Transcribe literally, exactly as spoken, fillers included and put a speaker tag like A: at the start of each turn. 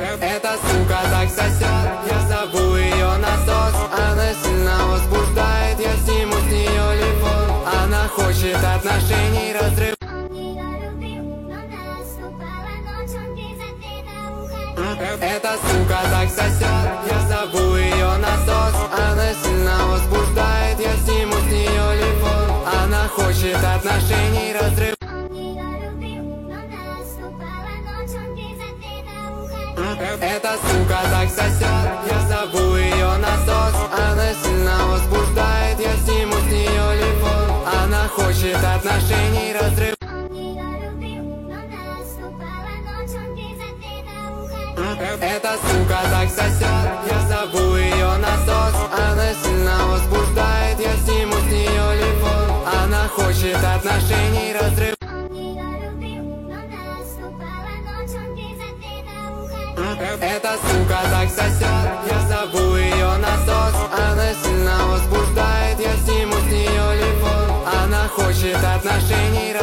A: Эта сука так сосет, я зову ее насос. Она сильно возбуждает, я сниму с нее лифон. Она хочет отношений, разрыв. Эта сука так сосет, я зову ее насос. Она сильно возбуждает, я сниму с нее лифон. Она хочет отношений, разрыв. Эта сука так сосет, я зову ее насос. Она сильно возбуждает, я сниму с нее лифон. Она хочет отношений, разрыв. Эта сука так сосет, я зову ее насос. Она сильно возбуждает, я сниму с нее лифон. Она хочет отношений, разрыв. Эта сука так сосет, я зову ее насос. Она сильно возбуждает, я сниму с нее лифон. Она хочет отношений,